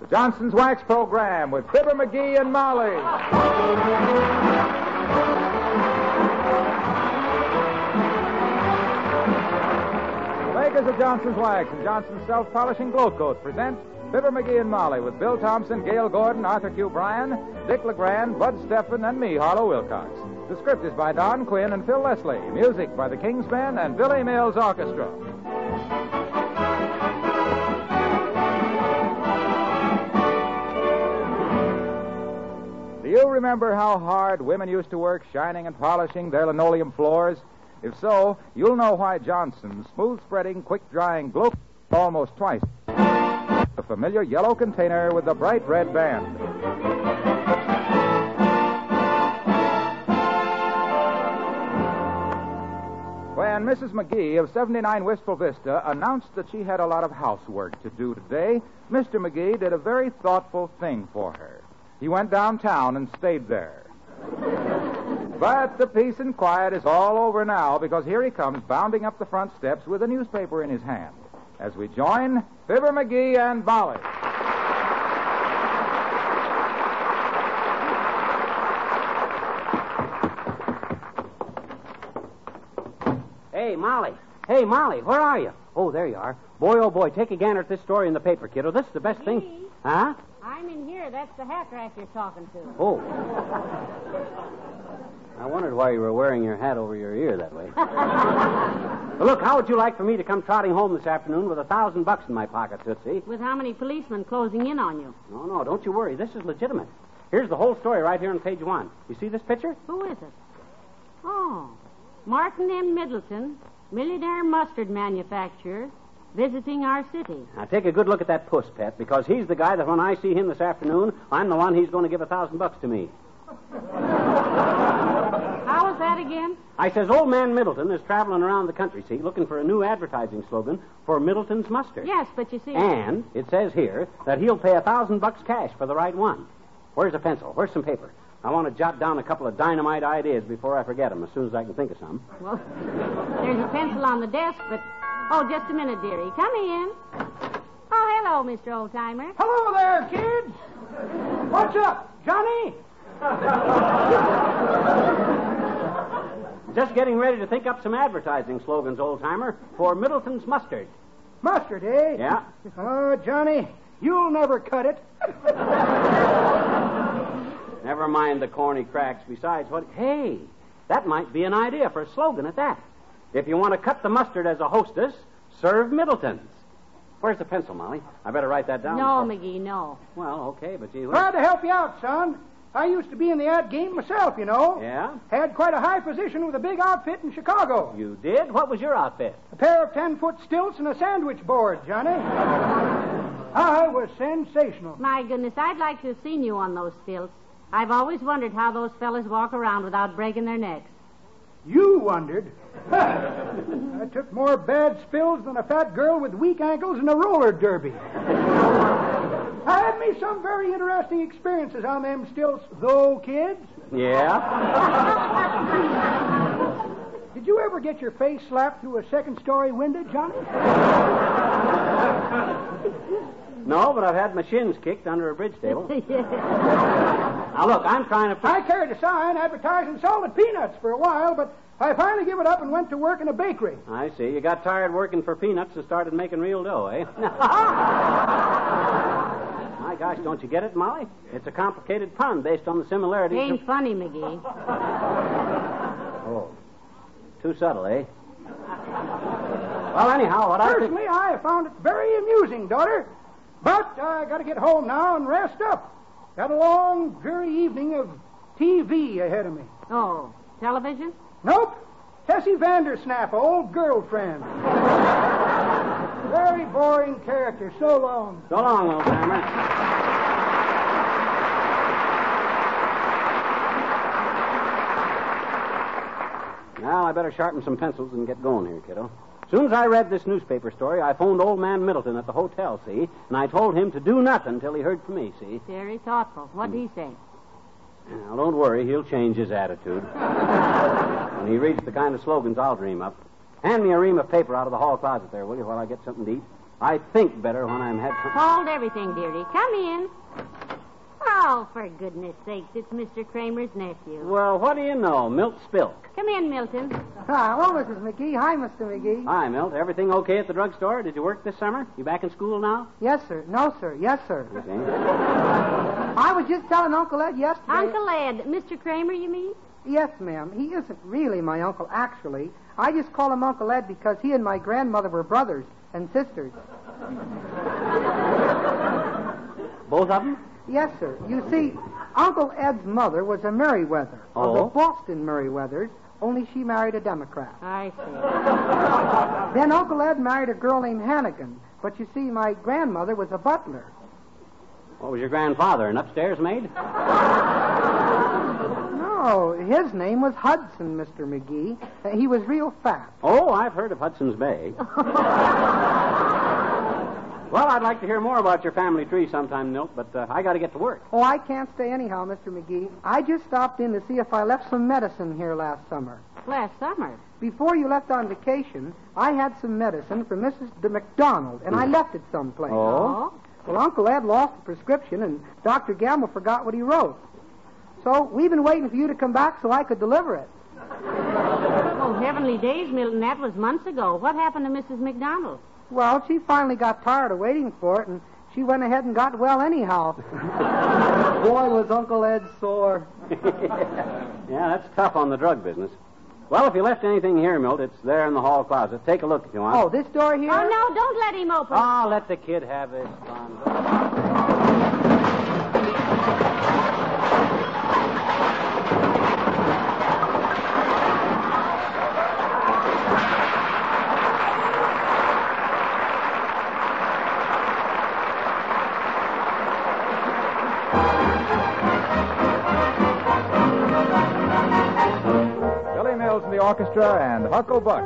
The Johnson's Wax Program with Fibber McGee and Molly. The makers of Johnson's Wax and Johnson's Self-Polishing Glow Coat present Fibber McGee and Molly with Bill Thompson, Gail Gordon, Arthur Q. Bryan, Dick LeGrand, Bud Steffen, and me, Harlow Wilcox. The script is by Don Quinn and Phil Leslie. Music by the King's Men and Billy Mills Orchestra. Do you remember how hard women used to work shining and polishing their linoleum floors? If so, you'll know why Johnson's smooth-spreading, quick-drying glow almost twice the familiar yellow container with the bright red band. When Mrs. McGee of 79 Wistful Vista announced that she had a lot of housework to do today, Mr. McGee did a very thoughtful thing for her. He went downtown and stayed there. But the peace and quiet is all over now because here he comes bounding up the front steps with a newspaper in his hand. As we join Fibber McGee and Molly. Hey, Molly. Hey, Molly, where are you? Oh, there you are. Boy, oh, boy, take a gander at this story in the paper, kiddo. This is the best thing. Huh? I'm in here. That's the hat rack you're talking to. Oh. I wondered why you were wearing your hat over your ear that way. Well, look, how would you like for me to come trotting home this afternoon with $1,000 in my pocket, Tootsie? With how many policemen closing in on you? No, don't you worry. This is legitimate. Here's the whole story right here on page 1. You see this picture? Who is it? Oh, Martin M. Middleton, millionaire mustard manufacturer, visiting our city. Now, take a good look at that puss, Pet, because he's the guy that when I see him this afternoon, I'm the one he's going to give $1,000 to me. How was that again? I says old man Middleton is traveling around the country, see, looking for a new advertising slogan for Middleton's Mustard. Yes, but you see... And it says here that he'll pay $1,000 cash for the right one. Where's a pencil? Where's some paper? I want to jot down a couple of dynamite ideas before I forget them, as soon as I can think of some. Well, there's a pencil on the desk, but... Oh, just a minute, dearie. Come in. Oh, hello, Mr. Oldtimer. Hello there, kids. What's up, Johnny? Just getting ready to think up some advertising slogans, old-timer, for Middleton's Mustard. Mustard, eh? Yeah. Oh, Johnny, you'll never cut it. Never mind the corny cracks. Besides, what... Hey, that might be an idea for a slogan at that. If you want to cut the mustard as a hostess, serve Middleton's. Where's the pencil, Molly? I better write that down. No, McGee, no. Well, okay, but gee... Glad to help you out, son. I used to be in the ad game myself, you know. Yeah? Had quite a high position with a big outfit in Chicago. You did? What was your outfit? A pair of 10-foot stilts and a sandwich board, Johnny. I was sensational. My goodness, I'd like to have seen you on those stilts. I've always wondered how those fellas walk around without breaking their necks. You wondered? I took more bad spills than a fat girl with weak ankles in a roller derby. I had me some very interesting experiences on them stilts, though, kids. Yeah? Did you ever get your face slapped through a second-story window, Johnny? No, but I've had my shins kicked under a bridge table. Now, look, I'm trying to... I carried a sign advertising salted peanuts for a while, but I finally gave it up and went to work in a bakery. I see. You got tired working for peanuts and started making real dough, eh? My gosh, don't you get it, Molly? It's a complicated pun based on the similarities... Ain't funny, McGee. Oh. Too subtle, eh? Well, anyhow, what Personally, I found it very amusing, daughter. But I got to get home now and rest up. Got a long, dreary evening of TV ahead of me. Oh, television? Nope. Tessie Vandersnap, old girlfriend. Very boring character. So long. So long, old-timer. Now, I better sharpen some pencils and get going here, kiddo. As soon as I read this newspaper story, I phoned old man Middleton at the hotel, see? And I told him to do nothing until he heard from me, see? Very thoughtful. What'd he say? Now, don't worry. He'll change his attitude. When he reads the kind of slogans I'll dream up. Hand me a ream of paper out of the hall closet there, will you, while I get something to eat? I think better when I'm had some... Hold everything, dearie. Come in. Oh, for goodness sakes, it's Mr. Kramer's nephew. Well, what do you know? Milt Spilk. Come in, Milton. Hello, Mrs. McGee. Hi, Mr. McGee. Hi, Milt. Everything okay at the drugstore? Did you work this summer? You back in school now? Yes, sir. No, sir. Yes, sir. Okay. I was just telling Uncle Ed yesterday. Uncle Ed. Mr. Kramer, you mean? Yes, ma'am. He isn't really my uncle, actually. I just call him Uncle Ed because he and my grandmother were brothers and sisters. Both of them? Yes, sir. You see, Uncle Ed's mother was a Merriweather of the Boston Merriweathers, only she married a Democrat. I see. Then Uncle Ed married a girl named Hannigan, but you see, my grandmother was a butler. What was your grandfather, an upstairs maid? No, his name was Hudson, Mr. McGee. He was real fat. Oh, I've heard of Hudson's Bay. Well, I'd like to hear more about your family tree sometime, Milt, but I got to get to work. Oh, I can't stay anyhow, Mr. McGee. I just stopped in to see if I left some medicine here last summer. Last summer? Before you left on vacation, I had some medicine for Mrs. de McDonald, and I left it someplace. Oh? Well, Uncle Ed lost the prescription, and Dr. Gamble forgot what he wrote. So we've been waiting for you to come back so I could deliver it. Oh, heavenly days, Milton. That was months ago. What happened to Mrs. McDonald? Well, she finally got tired of waiting for it, and she went ahead and got well anyhow. Boy, was Uncle Ed sore. Yeah, that's tough on the drug business. Well, if you left anything here, Milt, it's there in the hall closet. Take a look if you want. Oh, this door here? Oh, no, don't let him open. Oh, let the kid have his fun. In the orchestra and Huckle Buck.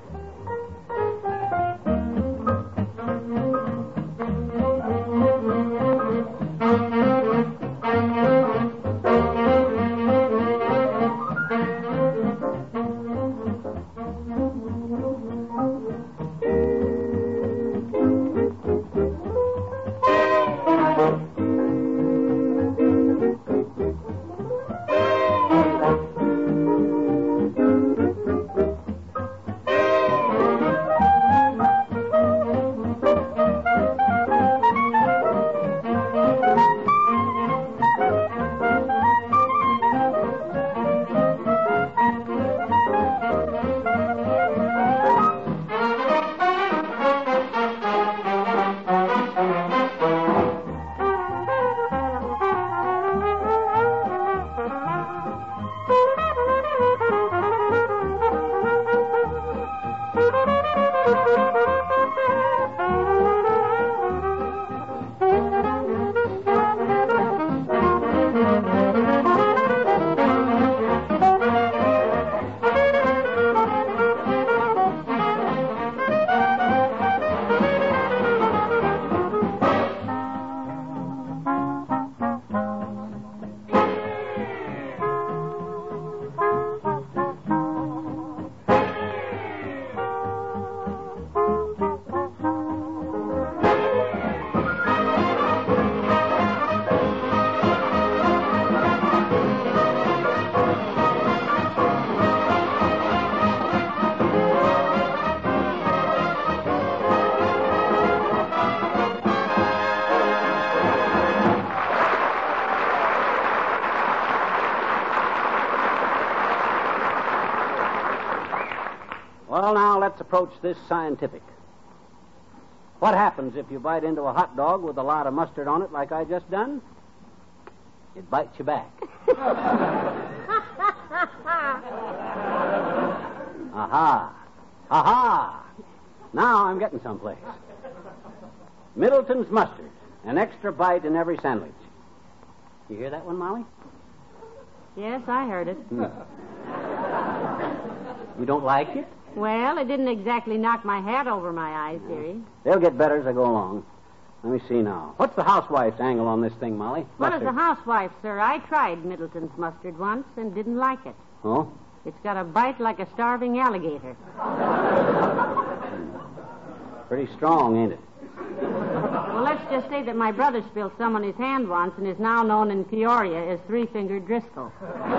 Well, now, let's approach this scientific. What happens if you bite into a hot dog with a lot of mustard on it like I just done? It bites you back. Aha. Aha. Now I'm getting someplace. Middleton's mustard. An extra bite in every sandwich. You hear that one, Molly? Yes, I heard it. You don't like it? Well, it didn't exactly knock my hat over my eyes, dearie. They'll get better as I go along. Let me see now. What's the housewife's angle on this thing, Molly? What is Mustard. a housewife, sir? I tried Middleton's mustard once and didn't like it. Oh? It's got a bite like a starving alligator. Pretty strong, ain't it? let's just say that my brother spilled some on his hand once and is now known in Peoria as Three-Fingered Driscoll.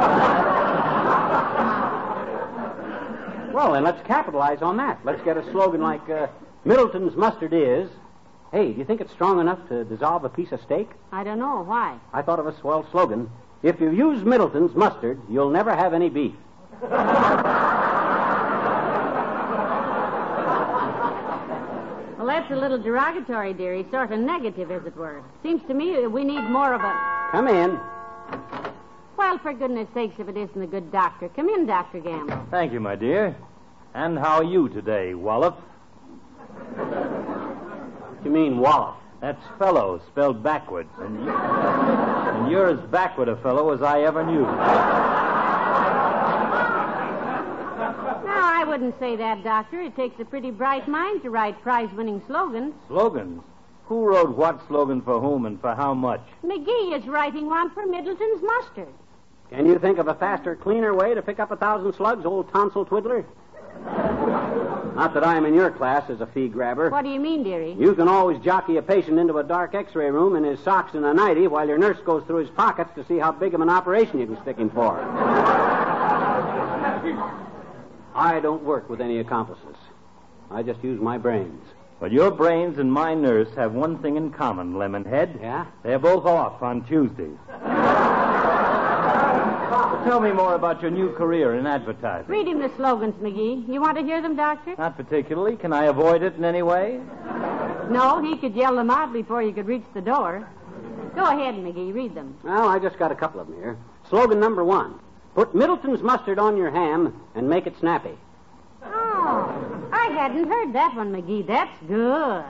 Well, then let's capitalize on that. Let's get a slogan like Middleton's mustard is... Hey, do you think it's strong enough to dissolve a piece of steak? I don't know. Why? I thought of a swell slogan. If you use Middleton's mustard, you'll never have any beef. Well, that's a little derogatory, dearie. Sort of negative, as it were. Seems to me we need more of a... Come in. Well, for goodness sakes, if it isn't a good doctor. Come in, Dr. Gamble. Thank you, my dear. And how are you today, Wallop? What do you mean, wallop? That's fellow, spelled backwards. And you're as backward a fellow as I ever knew. No, I wouldn't say that, Doctor. It takes a pretty bright mind to write prize-winning slogans. Slogans? Who wrote what slogan for whom and for how much? McGee is writing one for Middleton's mustard. Can you think of a faster, cleaner way to pick up 1,000 slugs, old tonsil twiddler? Not that I'm in your class as a fee grabber. What do you mean, dearie? You can always jockey a patient into a dark x-ray room in his socks and a nightie while your nurse goes through his pockets to see how big of an operation you can stick him for. I don't work with any accomplices. I just use my brains. Well, your brains and my nurse have one thing in common, Lemonhead. Yeah? They're both off on Tuesdays. Tell me more about your new career in advertising. Read him the slogans, McGee. You want to hear them, Doctor? Not particularly. Can I avoid it in any way? No, he could yell them out before you could reach the door. Go ahead, McGee. Read them. Well, I just got a couple of them here. Slogan number 1. Put Middleton's mustard on your ham and make it snappy. Oh, I hadn't heard that one, McGee. That's good.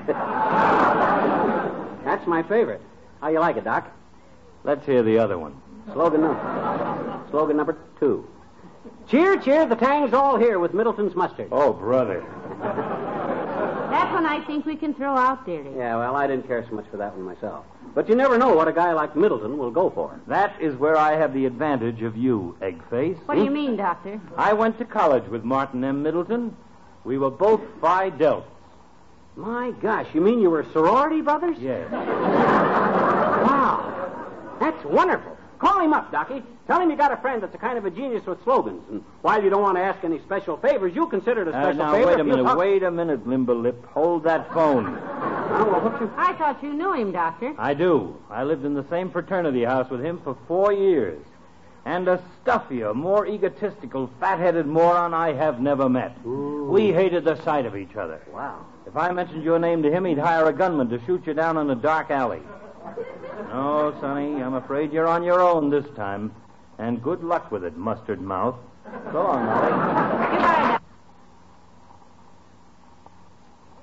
That's my favorite. How you like it, Doc? Let's hear the other one. Slogan number 2. Cheer, cheer, the tang's all here with Middleton's mustard. Oh, brother. That one I think we can throw out, dearie. Yeah, well, I didn't care so much for that one myself. But you never know what a guy like Middleton will go for. That is where I have the advantage of you, Eggface. What do you mean, Doctor? I went to college with Martin M. Middleton. We were both Phi Deltas. My gosh, you mean you were sorority brothers? Yes. Wow. That's wonderful. Call him up, Docky. Tell him you got a friend that's a kind of a genius with slogans. And while you don't want to ask any special favors, you consider it a special now, favor. Wait a minute, Limberlip. Hold that phone. I thought you knew him, Doctor. I do. I lived in the same fraternity house with him for 4 years. And a stuffier, more egotistical, fat-headed moron I have never met. Ooh. We hated the sight of each other. Wow. If I mentioned your name to him, he'd hire a gunman to shoot you down in a dark alley. No, Sonny, I'm afraid you're on your own this time. And good luck with it, mustard mouth. So long, Molly.